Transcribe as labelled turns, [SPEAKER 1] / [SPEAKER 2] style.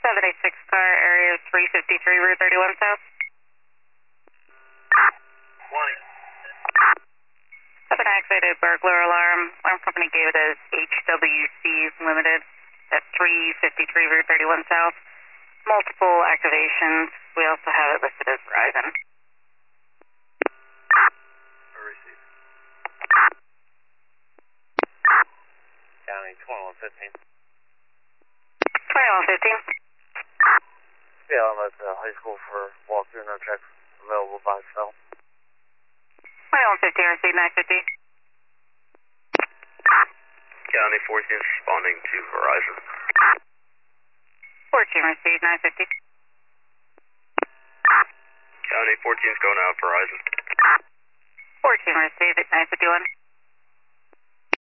[SPEAKER 1] 786 car, area 353, Route 31 South.
[SPEAKER 2] 20.
[SPEAKER 1] Have an activated burglar alarm. Alarm company gave it as HWC Limited at 353 Route 31 South. Multiple activations. We also have it listed as Verizon.
[SPEAKER 2] Receive. County 2115.
[SPEAKER 1] 2115.
[SPEAKER 2] Yeah, I'm at the high school for walkthrough, no checks available by cell.
[SPEAKER 1] 2115, received 950.
[SPEAKER 2] County 14 responding to Verizon.
[SPEAKER 1] 14 received 950.
[SPEAKER 2] County 14 is going out Verizon.
[SPEAKER 1] 14 received at 951.